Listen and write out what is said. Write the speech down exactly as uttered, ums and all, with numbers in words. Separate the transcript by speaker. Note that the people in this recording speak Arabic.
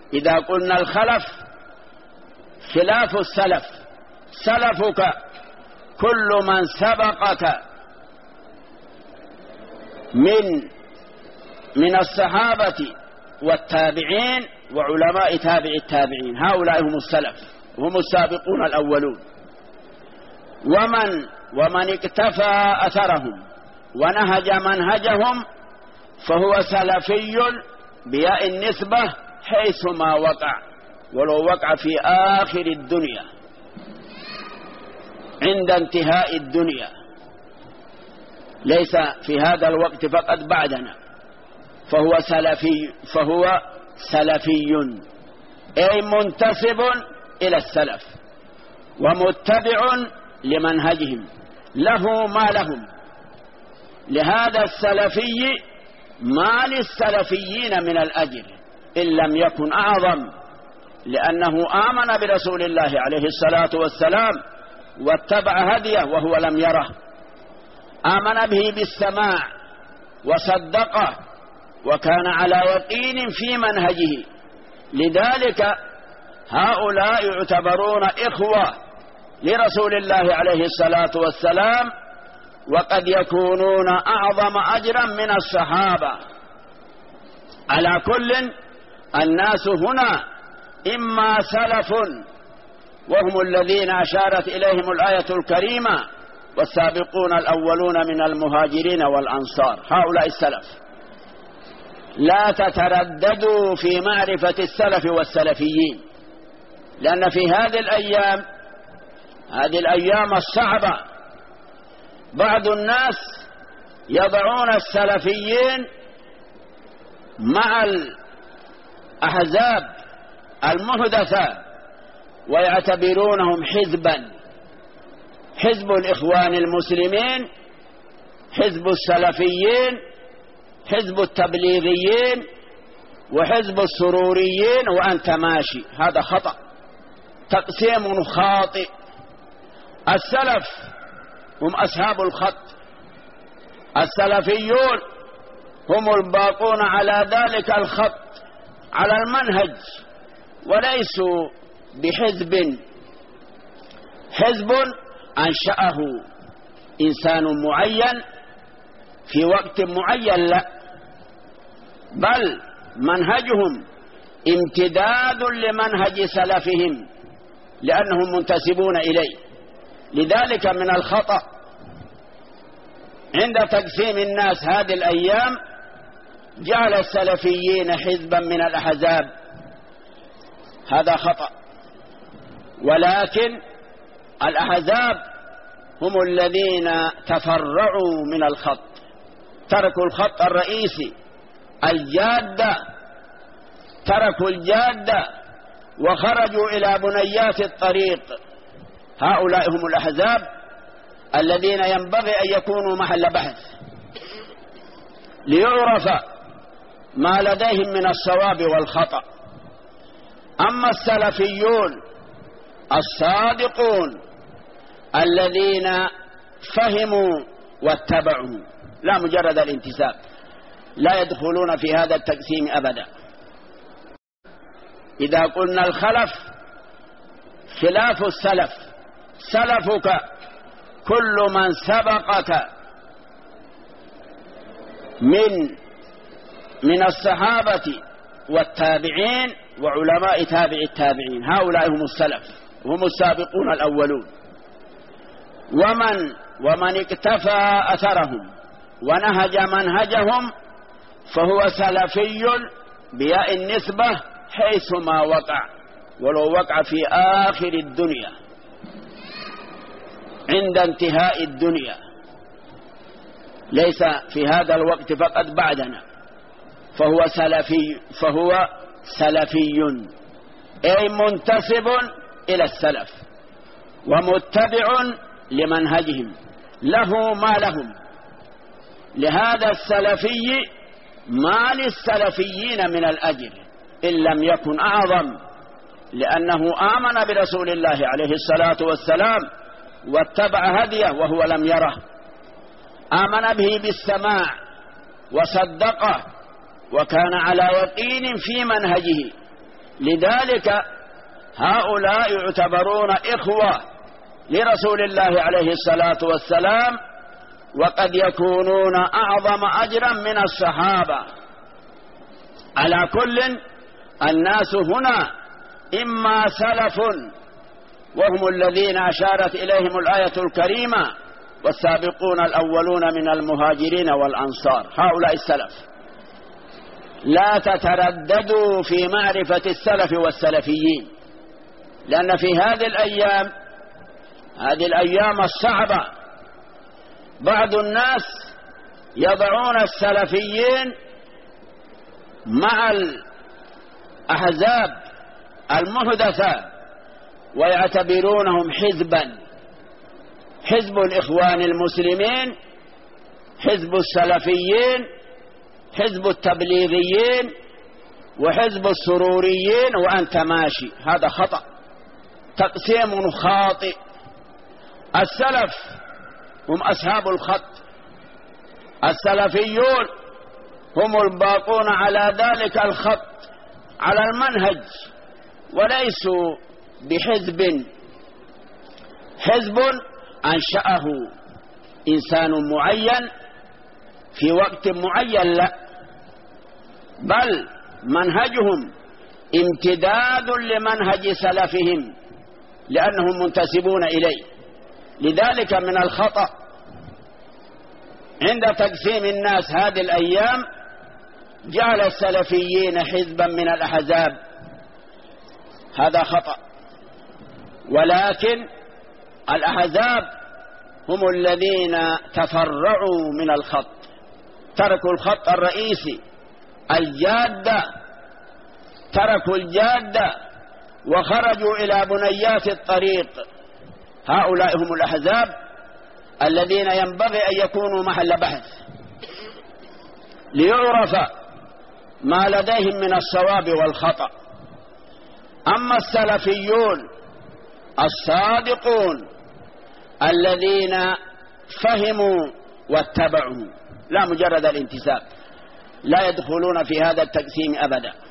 Speaker 1: إذا قلنا الخلف خلاف السلف، سلفك كل من سبقك من من الصحابة والتابعين وعلماء تابع التابعين، هؤلاء هم السلف، هم السابقون الأولون. ومن ومن اكتفى أثرهم ونهج منهجهم فهو سلفي بياء النسبة حيثما وقع، ولو وقع في آخر الدنيا عند انتهاء الدنيا، ليس في هذا الوقت فقط بعدنا، فهو سلفي فهو سلفي أي منتسب إلى السلف ومتبع لمنهجهم، له ما لهم. لهذا السلفي ما للسلفيين من الأجر إن لم يكن أعظم، لأنه آمن برسول الله عليه الصلاة والسلام واتبع هديه وهو لم يره، آمن به بالسماع وصدقه وكان على يقين في منهجه. لذلك هؤلاء يعتبرون إخوة لرسول الله عليه الصلاة والسلام، وقد يكونون أعظم أجرا من الصحابة. على كل الناس هنا إما سلف وهم الذين أشارت إليهم الآية الكريمة والسابقون الأولون من المهاجرين والأنصار، هؤلاء السلف. لا تترددوا في معرفة السلف والسلفيين، لأن في هذه الأيام هذه الأيام الصعبة بعض الناس يضعون السلفيين مع الأحزاب المحدثة ويعتبرونهم حزبا، حزب الإخوان المسلمين، حزب السلفيين، حزب التبليغيين، وحزب السروريين، وأنت ماشي. هذا خطأ، تقسيم خاطئ. السلف هم أصحاب الخط، السلفيون هم الباقون على ذلك الخط على المنهج، وليسوا بحزب حزب أنشأه إنسان معين في وقت معين، لا، بل منهجهم امتداد لمنهج سلفهم لأنهم منتسبون إليه. لذلك من الخطأ عند تقسيم الناس هذه الأيام جعل السلفيين حزبا من الأحزاب، هذا خطأ. ولكن الأحزاب هم الذين تفرعوا من الخط، تركوا الخط الرئيسي الجادة، تركوا الجادة وخرجوا إلى بنيات الطريق. هؤلاء هم الأحزاب الذين ينبغي أن يكونوا محل بحث ليعرف ما لديهم من الصواب والخطأ. أما السلفيون الصادقون الذين فهموا واتبعوا لا مجرد الانتساب، لا يدخلون في هذا التقسيم أبدا. إذا قلنا الخلف خلاف السلف، سلفك كل من سبقك من من الصحابة والتابعين وعلماء تابع التابعين، هؤلاء هم السلف، هم السابقون الأولون. ومن ومن اكتفى أثرهم ونهج منهجهم فهو سلفي بياء النسبة حيثما وقع، ولو وقع في آخر الدنيا عند انتهاء الدنيا، ليس في هذا الوقت فقط بعدنا، فهو سلفي فهو سلفي أي منتسب إلى السلف ومتبع لمنهجهم، له ما لهم. لهذا السلفي ما للسلفيين من الأجر إن لم يكن أعظم، لأنه آمن برسول الله عليه الصلاة والسلام واتبع هديه وهو لم يره، آمن به بالسماع وصدقه وكان على يقين في منهجه. لذلك هؤلاء يعتبرون إخوة لرسول الله عليه الصلاة والسلام، وقد يكونون أعظم أجرا من الصحابة. على كل، الناس هنا إما سلف وهم الذين أشارت إليهم الآية الكريمة والسابقون الأولون من المهاجرين والأنصار، هؤلاء السلف. لا تترددوا في معرفة السلف والسلفيين، لأن في هذه الأيام هذه الأيام الصعبة بعض الناس يضعون السلفيين مع الأحزاب المحدثة ويعتبرونهم حزبا، حزب الإخوان المسلمين، حزب السلفيين، حزب التبليغيين، وحزب السروريين، وأنت ماشي. هذا خطأ، تقسيم خاطئ. السلف هم أصحاب الخط، السلفيون هم الباقون على ذلك الخط على المنهج، وليسوا بحزب حزب أنشأه إنسان معين في وقت معين، لا، بل منهجهم امتداد لمنهج سلفهم لأنهم منتسبون إليه. لذلك من الخطأ عند تقسيم الناس هذه الأيام جعل السلفيين حزبا من الأحزاب، هذا خطأ. ولكن الأحزاب هم الذين تفرعوا من الخط، تركوا الخط الرئيسي الجادة، تركوا الجادة وخرجوا إلى بنيات الطريق. هؤلاء هم الأحزاب الذين ينبغي أن يكونوا محل بحث ليعرف ما لديهم من الصواب والخطأ. أما السلفيون الصادقون الذين فهموا واتبعوا لا مجرد الانتساب لا يدخلون في هذا التقسيم أبدا.